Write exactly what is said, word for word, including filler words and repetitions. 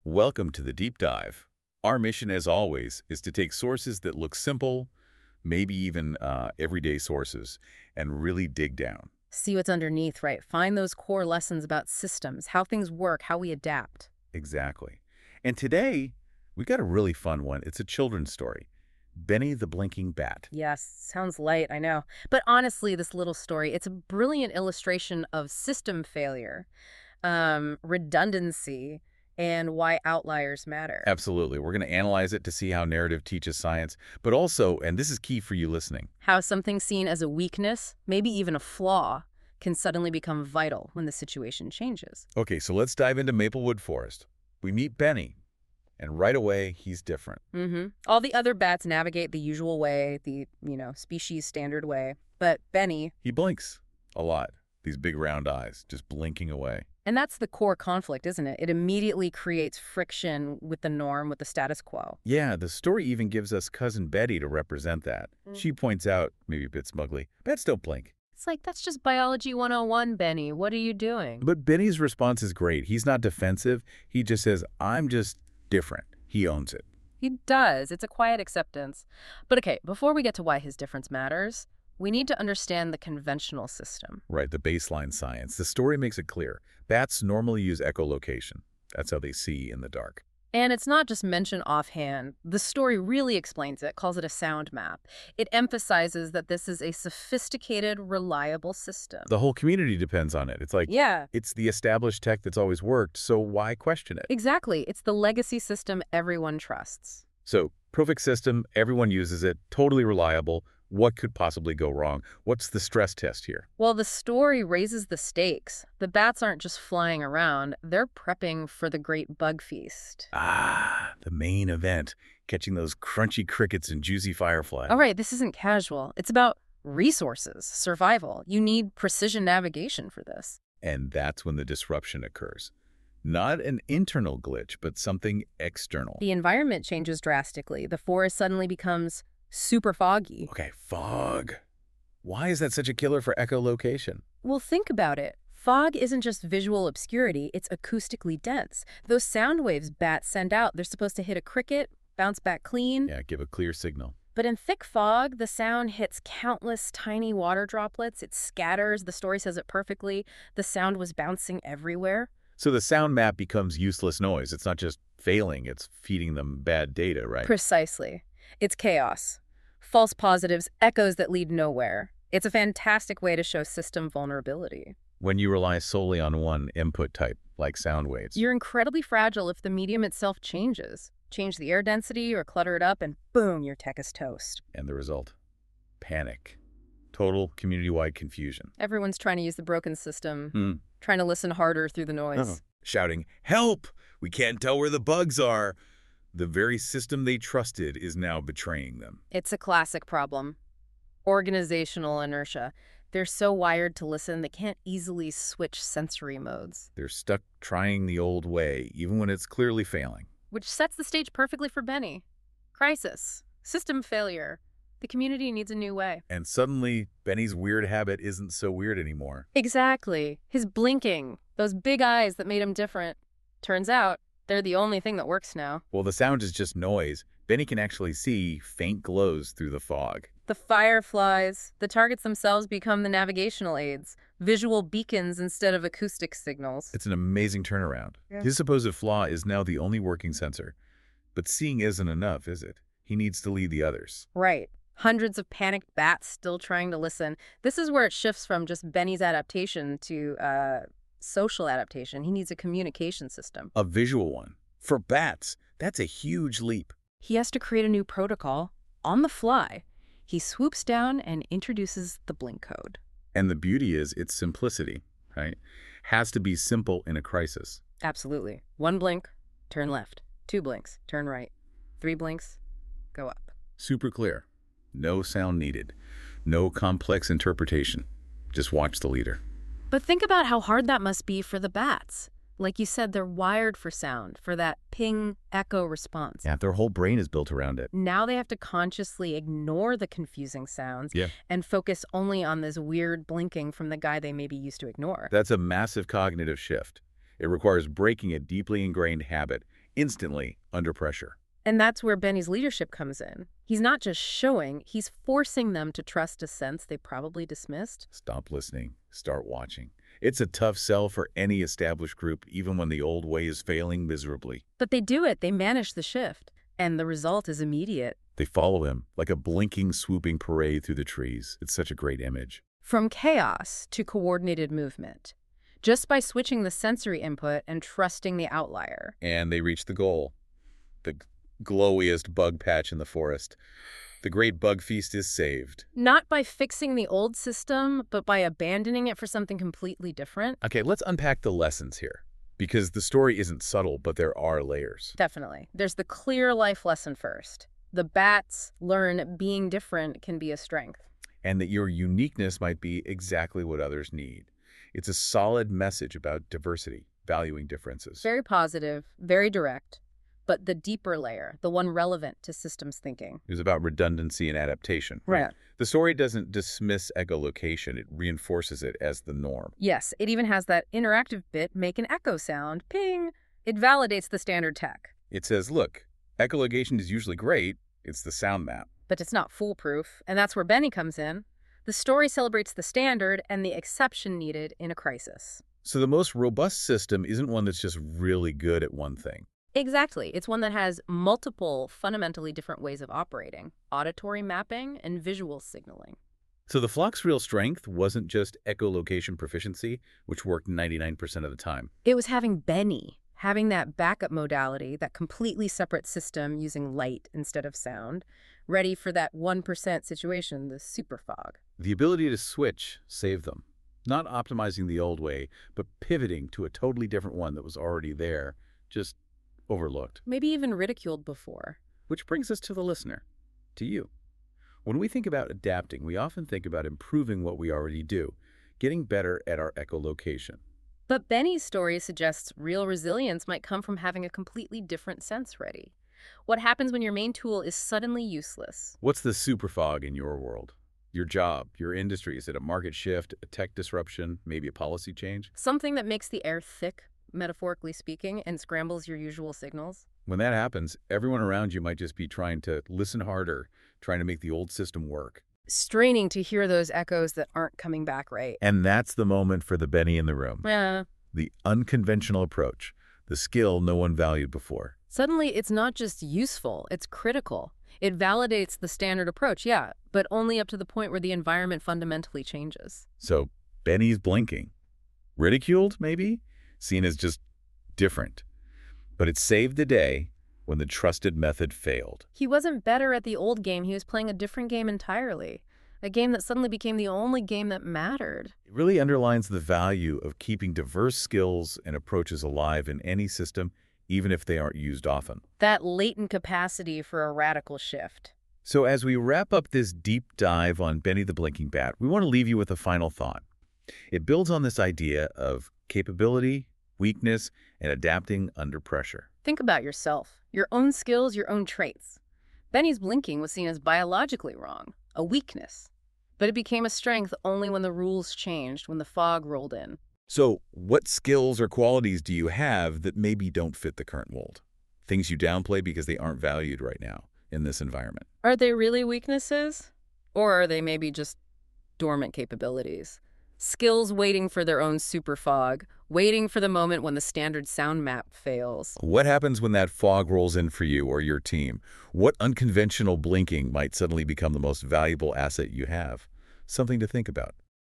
Welcome to the deep dive. Our mission, as always, is to take sources that look simple, maybe even uh, everyday sources, and really dig down. See what's underneath, right? Find those core lessons about systems, how things work, how we adapt. Exactly. And today, we got a really fun one. It's a children's story. Benny the Blinking Bat. Yes, sounds light, I know. But honestly, this little story, it's a brilliant illustration of system failure, um, redundancy, and why outliers matter. Absolutely. We're going to analyze it to see how narrative teaches science, but also, and this is key for you listening, How something seen as a weakness, maybe even a flaw, can suddenly become vital when the situation changes. Okay, so let's dive into Maplewood Forest. We meet Benny, and right away, he's different. Mm-hmm. All the other bats navigate the usual way, the, you know, species standard way. But Benny, He blinks a lot, these big round eyes, just blinking away. and that's the core conflict, isn't it? It immediately creates friction with the norm, with the status quo. Yeah, the story even gives us Cousin Betty to represent that. Mm. She points out, maybe a bit smugly, bats don't blink. It's like, that's just biology one oh one, Benny. What are you doing? But Benny's response is great. He's not defensive. He just says, I'm just different. He owns it. He does. It's a quiet acceptance. But okay, before we get to why his difference matters, we need to understand the conventional system. Right, the baseline science. The story makes it clear. Bats normally use echolocation. That's how they see in the dark. And it's not just mentioned offhand. The story really explains it, calls it a sound map. It emphasizes that this is a sophisticated, reliable system. The whole community depends on it. It's like, Yeah, it's the established tech that's always worked, so why question it? exactly. It's the legacy system everyone trusts. So, perfect system, everyone uses it, totally reliable. What could possibly go wrong? What's the stress test here? Well, the story raises the stakes. The bats aren't just flying around, they're prepping for the great bug feast. Ah, the main event, catching those crunchy crickets and juicy fireflies. All right, this isn't casual. It's about resources, survival. You need precision navigation for this. And that's when the disruption occurs. Not an internal glitch, but something external. The environment changes drastically. The forest suddenly becomes super foggy. Okay, fog. Why is that such a killer for echolocation? Well, think about it. Fog isn't just visual obscurity, it's acoustically dense. Those sound waves bats send out, they're supposed to hit a cricket, bounce back clean. Yeah, give a clear signal. But in thick fog, the sound hits countless tiny water droplets. It scatters. The story says it perfectly. The sound was bouncing everywhere. So the sound map becomes useless noise. It's not just failing, it's feeding them bad data, right? Precisely. It's chaos. False positives, echoes that lead nowhere. It's a fantastic way to show system vulnerability. When you rely solely on one input type, like sound waves. You're incredibly fragile if the medium itself changes. Change the air density or clutter it up and boom, your tech is toast. And the result? Panic. Total community-wide confusion. Everyone's trying to use the broken system, Hmm. trying to listen harder through the noise. Oh. Shouting, help! We can't tell where the bugs are. The very system they trusted is now betraying them. It's a classic problem. Organizational inertia. They're so wired to listen, they can't easily switch sensory modes. They're stuck trying the old way, even when it's clearly failing. Which sets the stage perfectly for Benny. Crisis. System failure. The community needs a new way. And suddenly, Benny's weird habit isn't so weird anymore. Exactly. His blinking. Those big eyes that made him different. Turns out, they're the only thing that works now. Well, the sound is just noise. Benny can actually see faint glows through the fog. The fireflies, the targets themselves become the navigational aids, visual beacons instead of acoustic signals. It's an amazing turnaround. Yeah. His supposed flaw is now the only working sensor. But seeing isn't enough, is it? He needs to lead the others. Right. Hundreds of panicked bats still trying to listen. This is where it shifts from just Benny's adaptation to uh, social adaptation. He needs a communication system. A visual one. For bats, that's a huge leap. He has to create a new protocol on the fly. He swoops down and introduces the blink code. And the beauty is its simplicity, right? Has to be simple in a crisis. Absolutely. One blink, turn left. Two blinks, turn right. Three blinks, go up. Super clear. No sound needed. No complex interpretation. Just watch the leader. But think about how hard that must be for the bats. Like you said, they're wired for sound, for that ping echo response. Yeah, their whole brain is built around it. Now they have to consciously ignore the confusing sounds Yeah. and focus only on this weird blinking from the guy they may be used to ignore. That's a massive cognitive shift. It requires breaking a deeply ingrained habit, instantly under pressure. And that's where Benny's leadership comes in. He's not just showing, he's forcing them to trust a sense they probably dismissed. Stop listening. Start watching. It's a tough sell for any established group, even when the old way is failing miserably. But they do it. They manage the shift. And the result is immediate. They follow him like a blinking, swooping parade through the trees. It's such a great image. From chaos to coordinated movement, just by switching the sensory input and trusting the outlier. And they reach the goal. The glowiest bug patch in the forest. The great bug feast is saved. Not by fixing the old system, but by abandoning it for something completely different. Okay, let's unpack the lessons here. Because the story isn't subtle, but there are layers. Definitely. There's the clear life lesson first. The bats learn being different can be a strength. And that your uniqueness might be exactly what others need. It's a solid message about diversity, valuing differences. Very positive, very direct. But the deeper layer, the one relevant to systems thinking. It was about redundancy and adaptation. Right. The story doesn't dismiss echolocation. It reinforces it as the norm. Yes, it even has that interactive bit, make an echo sound, ping. It validates the standard tech. It says, look, echolocation is usually great. It's the sound map. But it's not foolproof, and that's where Benny comes in. The story celebrates the standard and the exception needed in a crisis. So the most robust system isn't one that's just really good at one thing. Exactly. It's one that has multiple fundamentally different ways of operating, auditory mapping and visual signaling. So the flock's real strength wasn't just echolocation proficiency, which worked ninety-nine percent of the time. It was having Benny, having that backup modality, that completely separate system using light instead of sound, ready for that one percent situation, the super fog. The ability to switch saved them. Not optimizing the old way, but pivoting to a totally different one that was already there, just overlooked. Maybe even ridiculed before. Which brings us to the listener, to you. When we think about adapting, we often think about improving what we already do, getting better at our echolocation. But Benny's story suggests real resilience might come from having a completely different sense ready. What happens when your main tool is suddenly useless? What's the super fog in your world? Your job, your industry? Is it a market shift, a tech disruption, maybe a policy change? Something that makes the air thick, metaphorically speaking, and scrambles your usual signals? When that happens, everyone around you might just be trying to listen harder, trying to make the old system work. Straining to hear those echoes that aren't coming back right. And that's the moment for the Benny in the room. Yeah. The unconventional approach, the skill no one valued before. Suddenly, it's not just useful, it's critical. It validates the standard approach, yeah, but only up to the point where the environment fundamentally changes. So Benny's blinking. Ridiculed, maybe? Seen as just different. But it saved the day when the trusted method failed. He wasn't better at the old game. He was playing a different game entirely. A game that suddenly became the only game that mattered. It really underlines the value of keeping diverse skills and approaches alive in any system, even if they aren't used often. That latent capacity for a radical shift. So as we wrap up this deep dive on Benny the Blinking Bat, we want to leave you with a final thought. It builds on this idea of capability, weakness, and adapting under pressure. Think about yourself, your own skills, your own traits. Benny's blinking was seen as biologically wrong, a weakness. But it became a strength only when the rules changed, when the fog rolled in. So what skills or qualities do you have that maybe don't fit the current mold? Things you downplay because they aren't valued right now in this environment. Are they really weaknesses? Or are they maybe just dormant capabilities? Skills waiting for their own super fog, waiting for the moment when the standard sound map fails. What happens when that fog rolls in for you or your team? What unconventional blinking might suddenly become the most valuable asset you have? Something to think about.